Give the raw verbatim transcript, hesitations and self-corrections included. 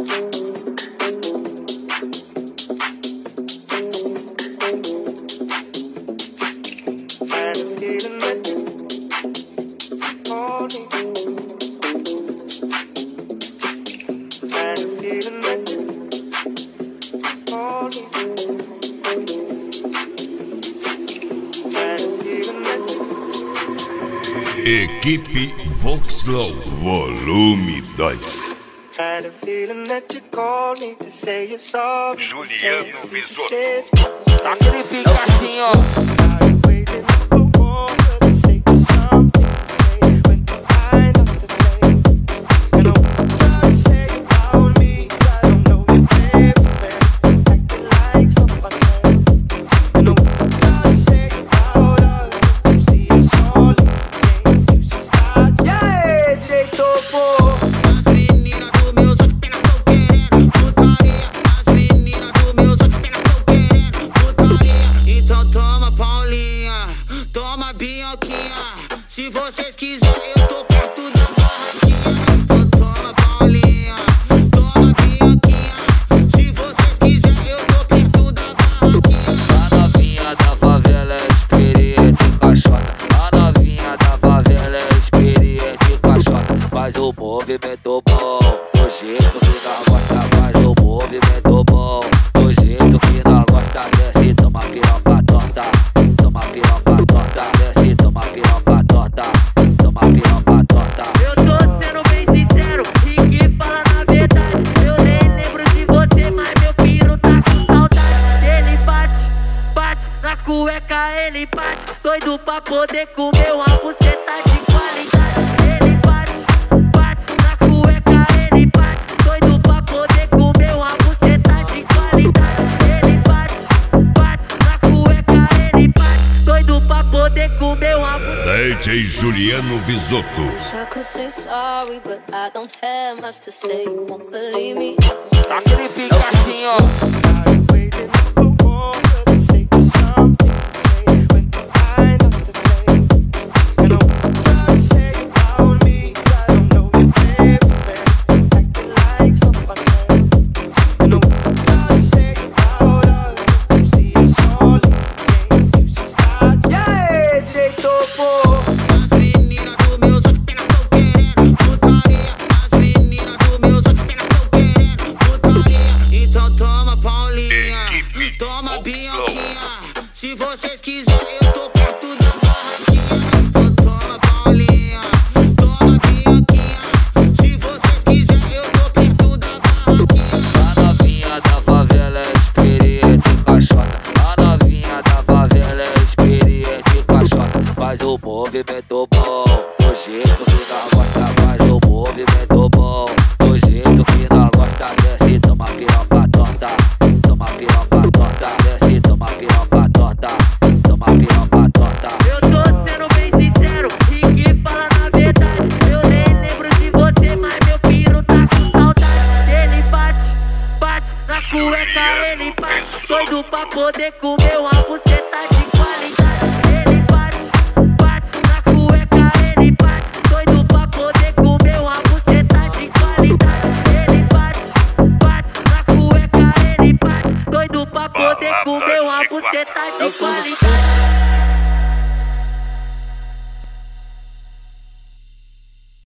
Equipe Voxlow, volume dois. Juliano Visotto. Aquele pique assim, ó. Se vocês quiserem, eu tô perto da barraquinha. Então toma Paulinha, toma Bianquinha. Se vocês quiserem, eu tô perto da barraquinha. A novinha da favela é experiente caixota. A novinha da favela é experiente caixota. Faz o movimento bom, do jeito que nós gosta. Faz o movimento bom, do jeito que nós gosta. Desce, toma piroca torta, toma piroca torta. Desce, toma piroca torta, toma piroca torta. Eu tô sendo bem sincero e que fala na verdade. Eu nem lembro de você, mas meu piro tá com saudade. Ele bate, bate na cueca, ele bate. Doido pra poder comer uma buceta de qualidade. Ele bate, bate na cueca, ele bate. Doido pra poder comer uma buceta de qualidade. Ele bate, bate na cueca, ele bate. Doido pra poder comer uma buceta. D J Juliano Visotto. Wish I could say sorry, but I don't have much to say. You won't believe me. Aquele pique assim, ó. Toma Bianquinha, se vocês quiserem, eu tô perto da barraquinha. Então toma Paulinha, toma Bianquinha. Se vocês quiserem, eu tô perto da barraquinha. A novinha da favela é experiente caixota. A novinha da favela é experiente caixota. Faz o movimento bom, do jeito que nós gosta. Faz o movimento bom, do jeito que nós gosta. Desce, toma piroca torta, toma piroca torta. Desce, toma piroca torta, toma piroca torta. Eu tô sendo bem sincero e que fala na verdade. Eu nem lembro de você, mas meu piro tá com saudade. Ele bate, bate na cueca, ele bate. Doido pra poder comer uma buceta de qualidade. Ele bate, bate na cueca, ele bate. Doido pra poder comer uma buceta de qualidade. Ele bate, bate na cueca, ele bate. Doido pra poder comer uma buceta de qualidade.